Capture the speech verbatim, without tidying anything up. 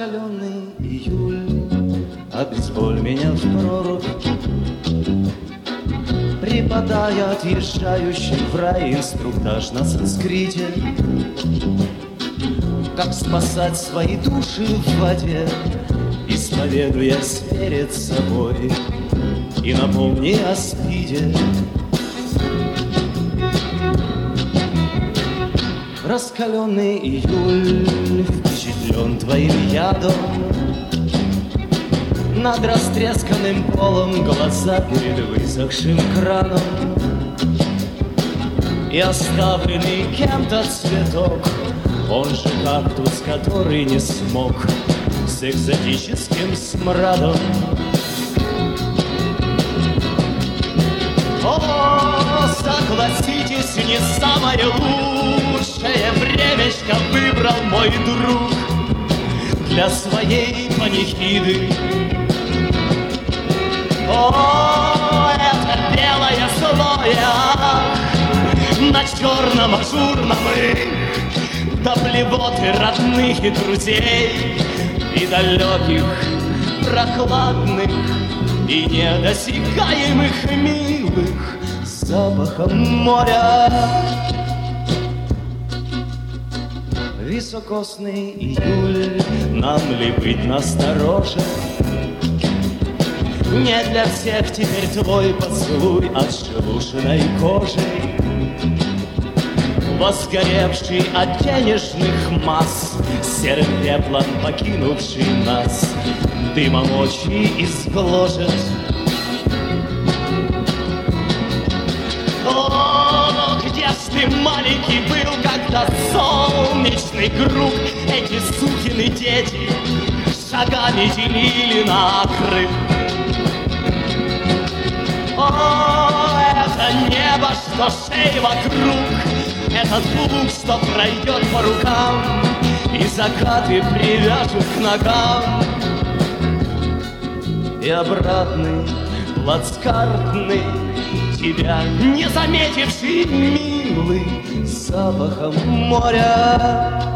Раскаленный июль, обезболь меня в прорубь, преподая отъезжающим в рай инструктаж на санскрите. Как спасать свои души в воде, исповедуясь перед собой, и напомни о спиде. Раскаленный июль впечатлен твоим ядом, над растресканным полом глаза перед высохшим краном, и оставленный кем-то цветок, он же кактус, который не смог с экзотическим смрадом. О, согласитесь, не самое лучшее времечко выбрал мой друг для своей панихиды. О, это белое слоя на черном ажурном их, до блевоты родных и друзей, и далеких, прохладных и недосягаемых милых запахом моря. Високосный июль, нам ли быть настороже? Не для всех теперь твой поцелуй отшелушенной кожей, возгоревший от денежных масс, серым пеплом покинувший нас, дымом очи изгложет. О, где ж ты, маленький, был, когда солнечный круг эти сукины дети шагами делили накрыв? О, это небо, что шеи вокруг, этот луг, что пройдет по рукам, и закаты привяжут к ногам, и обратный, плацкартный, тебя не заметивший, милый, запахом моря.